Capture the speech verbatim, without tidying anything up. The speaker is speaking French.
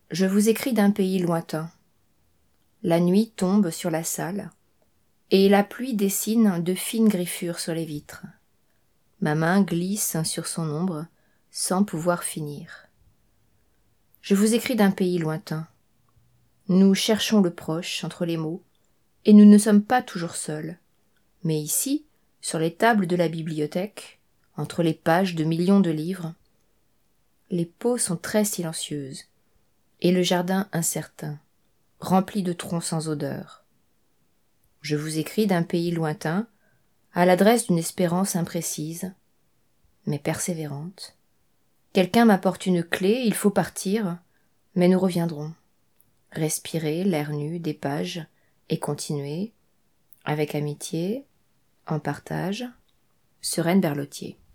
Je vous écris d'un pays lointain. La nuit tombe sur la salle, et la pluie dessine de fines griffures sur les vitres. Ma main glisse sur son ombre, sans pouvoir finir. Je vous écris d'un pays lointain. Nous cherchons le proche entre les mots, et nous ne sommes pas toujours seuls. Mais ici, sur les tables de la bibliothèque, entre les pages de millions de livres, les peaux sont très silencieuses, et le jardin incertain, rempli de troncs sans odeur. Je vous écris d'un pays lointain, à l'adresse d'une espérance imprécise, mais persévérante. Quelqu'un m'apporte une clé, il faut partir, mais nous reviendrons. Respirer l'air nu des pages et continuer, avec amitié, en partage, Sereine Berlotier.